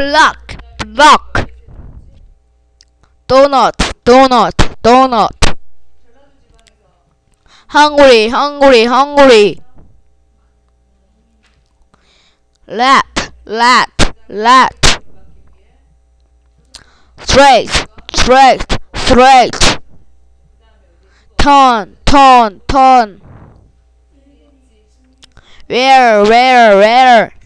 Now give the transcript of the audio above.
block, block. Donut, donut, donut. Hungry, hungry, hungry. Lat, lat, lat. Straight, straight, straight. Turn, turn, turn. Where, where, where?